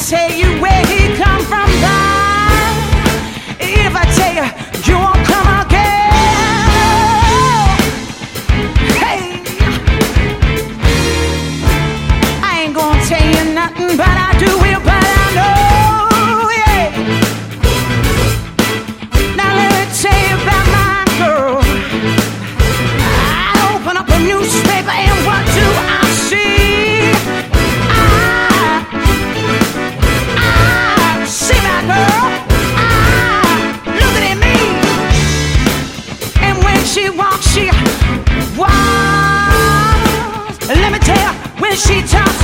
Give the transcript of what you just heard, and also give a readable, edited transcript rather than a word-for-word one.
tell you where he come from, boy, if I tell you, you won't come again. Hey, I ain't gonna tell you nothing, but I do will, but I know, yeah. Now let me tell you about my girl. I open up a newspaper and what do I see? See my girl, looking at me. And when she walks, she walks. Let me tell you, when she talks,